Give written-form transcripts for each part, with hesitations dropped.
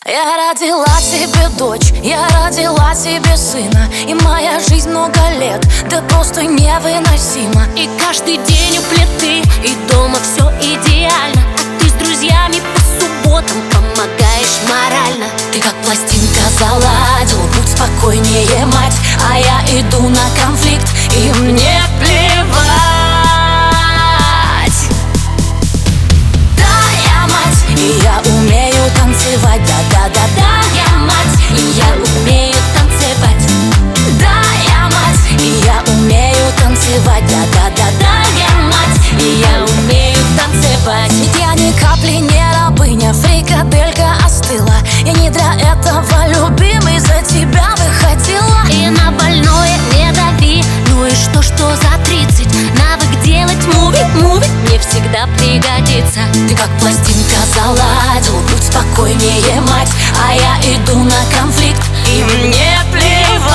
Я родила себе дочь, я родила себе сына, и моя жизнь много лет, да просто невыносима. И каждый день у плиты, и дома все идеально, а ты с друзьями по субботам помогаешь морально. Ты как пластинка заладил, будь спокойнее, мать, а я иду на конфликт, и мне плевать. Да, я мать, и я умею танцевать, да-да-да-да, я мать, и я умею танцевать. Да, я мать, и я умею танцевать, да-да-да-да, я мать, и я умею танцевать. Ведь я ни капли не рабыня, фрикаделька остыла. Я не для этого, любимый, за тебя выходила. И на больное не дави, ну и что за 30? Навык делать муви мне всегда пригодится. Ты как пластинка заладил, будь спокойнее, мать, а я иду на конфликт, и мне плевать.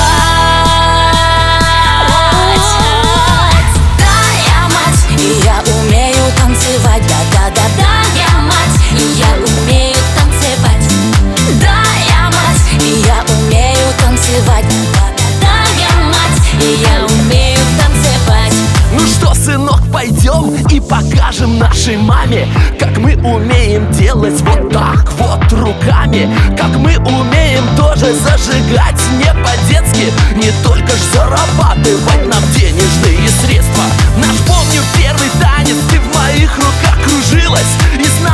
Да, я мать, и я умею танцевать, да-да-да-да, я мать, и я умею танцевать. Да, я мать, и я умею танцевать, да-да-да-да, я мать, и я умею танцевать. Ну что, сынок, пойдем и покажем нашей маме, как мы умеем делать вот так вот руками, как мы умеем тоже зажигать не по-детски, не только ж зарабатывать нам денежные средства. Наш, помню, первый танец, ты в моих руках кружилась, и